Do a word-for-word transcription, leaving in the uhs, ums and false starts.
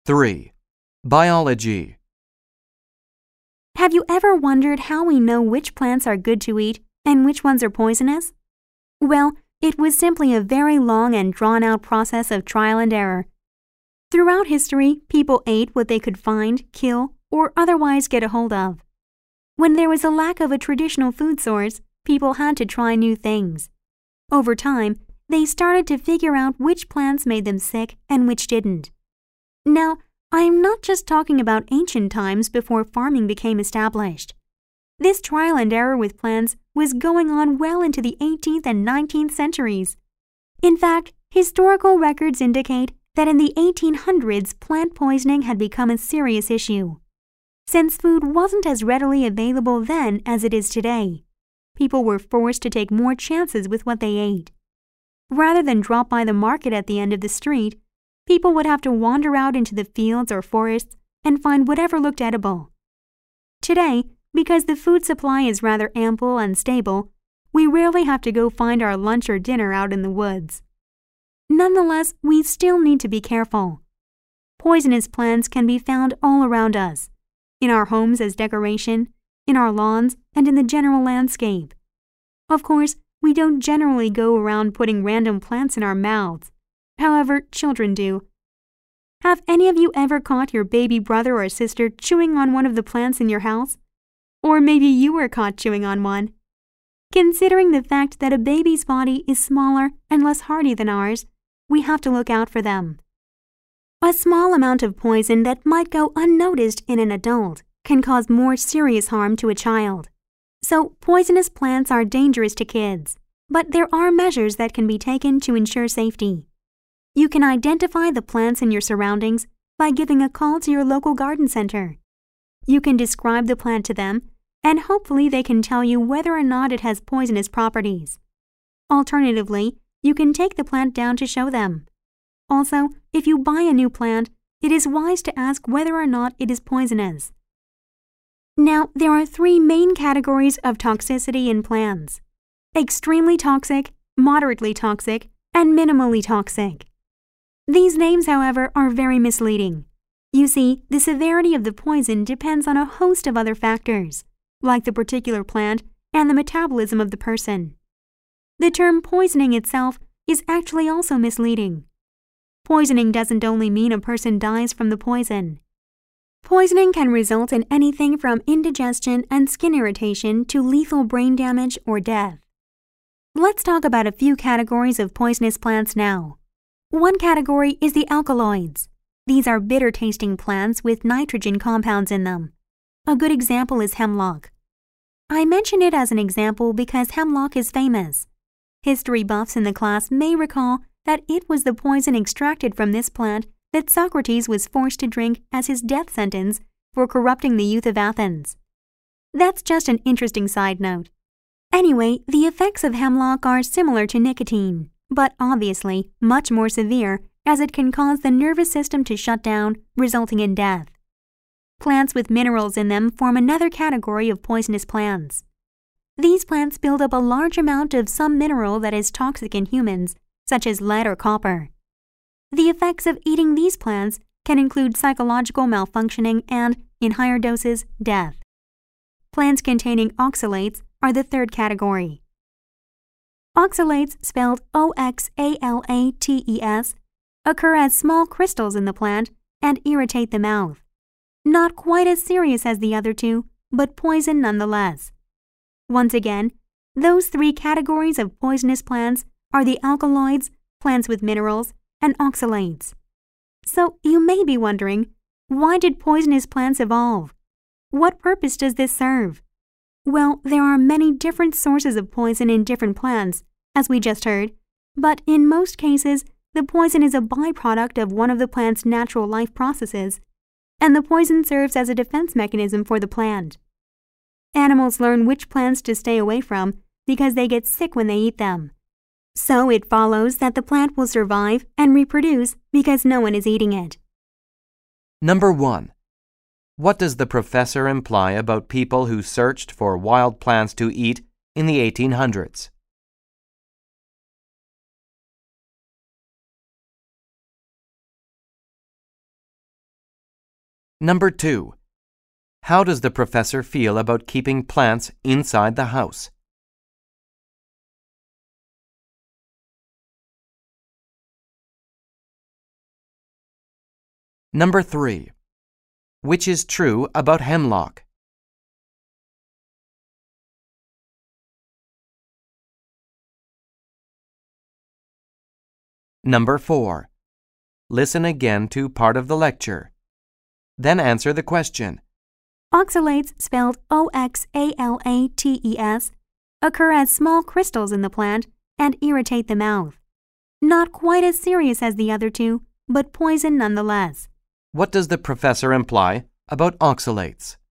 three. Biology. Have you ever wondered how we know which plants are good to eat and which ones are poisonous? Well, it was simply a very long and drawn-out process of trial and error. Throughout history, people ate what they could find, kill, or otherwise get a hold of. When there was a lack of a traditional food source, people had to try new things. Over time, they started to figure out which plants made them sick and which didn't. Now, I am not just talking about ancient times before farming became established. This trial and error with plants was going on well into the eighteenth and nineteenth centuries. In fact, historical records indicate that in the eighteen hundreds, plant poisoning had become a serious issue. Since food wasn't as readily available then as it is today, people were forced to take more chances with what they ate. Rather than drop by the market at the end of the street, people would have to wander out into the fields or forests and find whatever looked edible. Today, because the food supply is rather ample and stable, we rarely have to go find our lunch or dinner out in the woods. Nonetheless, we still need to be careful. Poisonous plants can be found all around us, in our homes as decoration, in our lawns, and in the general landscape. Of course, we don't generally go around putting random plants in our mouths. However, children do. Have any of you ever caught your baby brother or sister chewing on one of the plants in your house? Or maybe you were caught chewing on one. Considering the fact that a baby's body is smaller and less hardy than ours, we have to look out for them. A small amount of poison that might go unnoticed in an adult can cause more serious harm to a child. So, poisonous plants are dangerous to kids, but there are measures that can be taken to ensure safety. You can identify the plants in your surroundings by giving a call to your local garden center. You can describe the plant to them, and hopefully they can tell you whether or not it has poisonous properties. Alternatively, you can take the plant down to show them. Also, if you buy a new plant, it is wise to ask whether or not it is poisonous. Now, there are three main categories of toxicity in plants: extremely toxic, moderately toxic, and minimally toxic. These names, however, are very misleading. You see, the severity of the poison depends on a host of other factors, like the particular plant and the metabolism of the person. The term poisoning itself is actually also misleading. Poisoning doesn't only mean a person dies from the poison. Poisoning can result in anything from indigestion and skin irritation to lethal brain damage or death. Let's talk about a few categories of poisonous plants now. One category is the alkaloids. These are bitter-tasting plants with nitrogen compounds in them. A good example is hemlock. I mention it as an example because hemlock is famous. History buffs in the class may recall that it was the poison extracted from this plant that Socrates was forced to drink as his death sentence for corrupting the youth of Athens. That's just an interesting side note. Anyway, the effects of hemlock are similar to nicotine, but obviously much more severe, as it can cause the nervous system to shut down, resulting in death. Plants with minerals in them form another category of poisonous plants. These plants build up a large amount of some mineral that is toxic in humans, such as lead or copper. The effects of eating these plants can include psychological malfunctioning and, in higher doses, death. Plants containing oxalates are the third category. Oxalates, spelled O X A L A T E S, occur as small crystals in the plant and irritate the mouth. Not quite as serious as the other two, but poison nonetheless. Once again, those three categories of poisonous plants are the alkaloids, plants with minerals, and oxalates. So you may be wondering, why did poisonous plants evolve? What purpose does this serve? Well, there are many different sources of poison in different plants, as we just heard, but in most cases, the poison is a byproduct of one of the plant's natural life processes, and the poison serves as a defense mechanism for the plant. Animals learn which plants to stay away from because they get sick when they eat them. So it follows that the plant will survive and reproduce because no one is eating it. Number one. What does the professor imply about people who searched for wild plants to eat in the eighteen hundreds? Number two. How does the professor feel about keeping plants inside the house? Number three. Which is true about hemlock? Number four. Listen again to part of the lecture. Then answer the question. Oxalates, spelled O X A L A T E S, occur as small crystals in the plant and irritate the mouth. Not quite as serious as the other two, but poison nonetheless. What does the professor imply about oxalates?